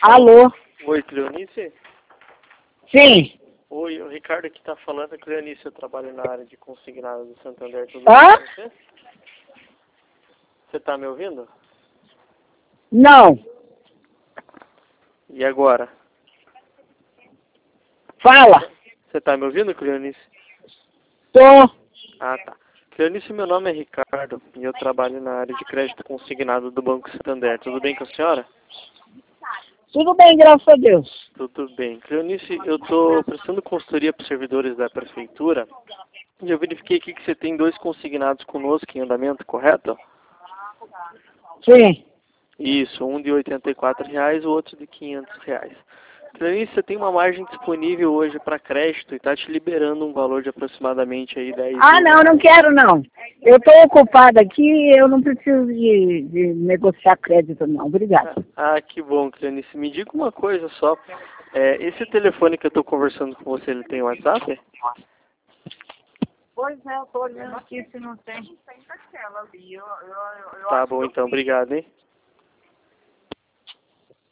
Alô? Oi, Cleonice? Sim. Oi, o Ricardo aqui tá falando. Cleonice, eu trabalho na área de consignado do Santander. Tudo Hã? bem com você? Você tá me ouvindo? Não. E agora? Fala. Você tá me ouvindo, Cleonice? Tô. Ah, tá. Cleonice, meu nome é Ricardo e eu trabalho na área de crédito consignado do Banco Santander. Tudo bem com a senhora? Tudo bem, graças a Deus. Tudo bem. Cleonice, eu tô prestando consultoria para os servidores da prefeitura e eu verifiquei aqui que você tem 2 consignados conosco em andamento, correto? Sim. Isso, um de R$ 84, o outro de R$ 500. Cleonice, você tem uma margem disponível hoje para crédito e está te liberando um valor de aproximadamente aí 10 Ah, mil não, não reais. quero não. Eu tô ocupada aqui, eu não preciso de negociar crédito não. Obrigada. Que bom, Cleonice. Me diga uma coisa só. Esse telefone que eu estou conversando com você, ele tem WhatsApp? Pois é, eu tô olhando aqui se não tem. Tá bom, então. Obrigado, hein?